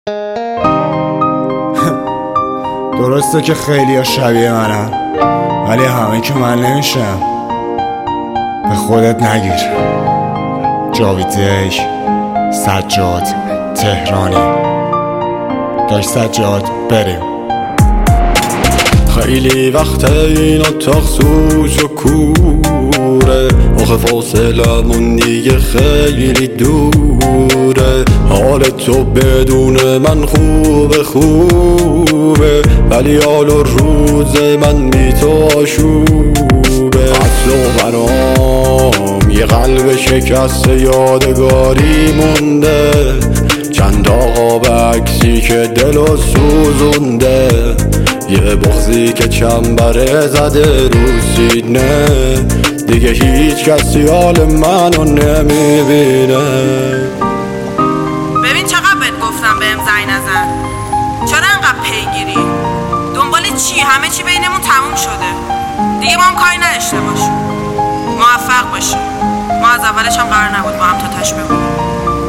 درسته که خیلی ها شبیه منن، ولی همه که من نمیشم. به خودت نگیر. جاویدزی، سجاد تهرانی. داشت سجاد بریم. خیلی وقت این اتاق سوز و کوره، آخه فاصلمون دیگه خیلی دوره. حال تو بدون من خوبه، ولی حال و روز من بی تو آشوبه. اصل و برام یه قلب شکسته یادگاری مونده، چند آقا به عکسی که دلو سوزونده، یه بغضی که چنبره زده رو سینه، دیگه هیچ کسی حال منو نمیبینه. ببین چقدر بهت گفتم بهم زنگ نزن. چرا انقدر پیگیری؟ دنبال چی؟ همه چی بینمون تموم شده. دیگه ما هم کاری نداشته باشیم. موفق باشیم. ما از اولش هم قرار نبود با هم تا تاش بمونیم.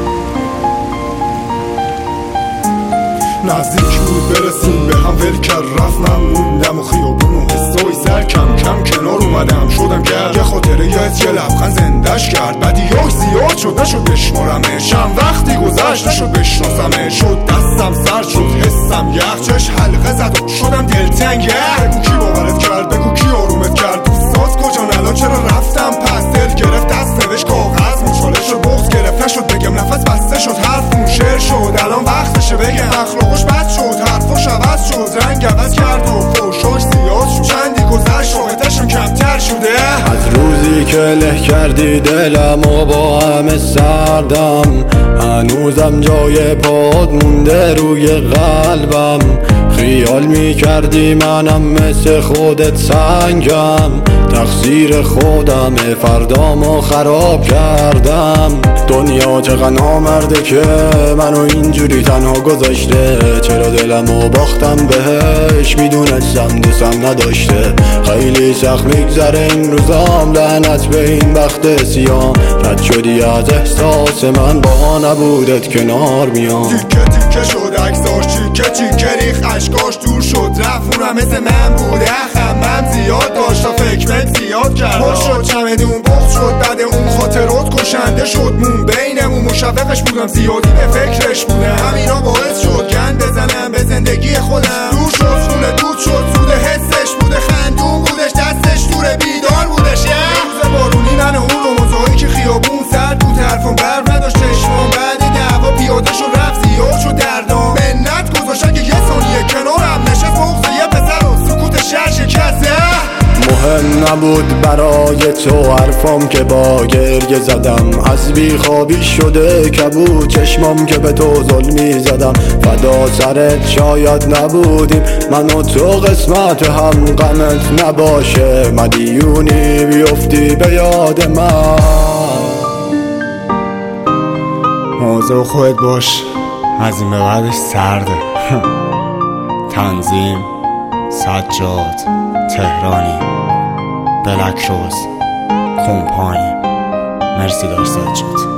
نزدیک بود برسیم به هم، ول کرد رفت. من موندم و خیابون و حسای سر کم کم کنار اومدم، شدم گرد. یه خاطره یه لبخند زندش کرد. بدیاش زیاد شد نشد بشمارمش، چند وقتی گذشت نشد بشناسمش. شد دستم سر شد حسم یخ، چش حلقه زد و شدم دلتنگ. بگو کی باورت کرد، بگو کی آرومت کرد. دوستات کجان الان چرا رفتم پس؟ دل گرفت دست نوشت کاغذ مچاله شد، بغض گرفت نشد بگم، نفس بسته شد حرفمون شعر شد. الان وقتشه بگم اخلاقش بد شد، حرفاش عوض شد، رنگ عوض کرد و فوشاش زیاد شد. چندی گذشت شاهدشم کمتر شده. از روزی که له کردی دلم و با همه سردم، هنوزم جای پاد مونده روی قلبم. خیال میکردی منم مثل خودت سنگم، تقصیر خودمه فردامو خراب کردم. دنیا چقدر نامرده که منو اینجوری تنها گذاشته، چرا دلمو باختم بهش میدونستم دوستم نداشته. خیلی سخت میگذره این روزام، لعنت به این بخت سیام. رد شدی از احساس من، با نبودت کنار میام. تیکه تیکه شد عکساش، چیکه چیکه ریخ اشکاش دور شد رفت. اونم مثل من بوده، خمم زیاد داشت و فکرت زیاد کرد. پر شد چمدون بغض شد، بعد اون خاطرات کشنده شد. مون بینمون مشوقش بودم، زیادی به فکرش بودم. همینا باعث شد گند بزنم به زندگی خودم. دور شد خونه دود شد، سود حسش بوده، خندون بودش، دستش دور بیدار بودش. روز بارونی من اون رو مزاحی که خیابون سرد بود، حرفم برف نداشت چشمام. بعد دعوا پیاده شد رفت، زیاد شد دردام. منت گذاشتن که یه ثانیه کنارم نشست، بغض یه پسر و سکوت شهر شکسته. مهم نبود برای تو حرفام که با گریه زدم، از بیخوابی شده کبود چشمام که به تو ظلمی زدم. فدا سرت شاید نبودیم من و تو، قسمت هم غمت نباشه، مدیونی بیفتی به یاد من. موضوع خودت باش، از این به بعدش سرده. تنظیم سجاد تهرانی، بلک روز کمپانی. مرسی دار سجاد.